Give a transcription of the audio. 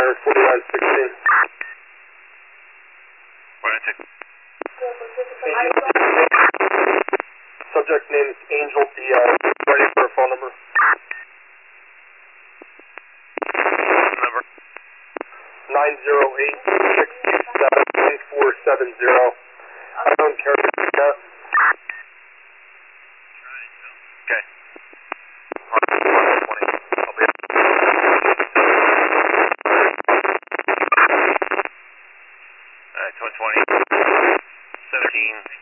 Fire 4916. 4916. Subject name is Angel Diaz. Ready for a phone number? Number? 908-627-1470. I don't care. Okay. 120. I'll be Alright, 220. 17.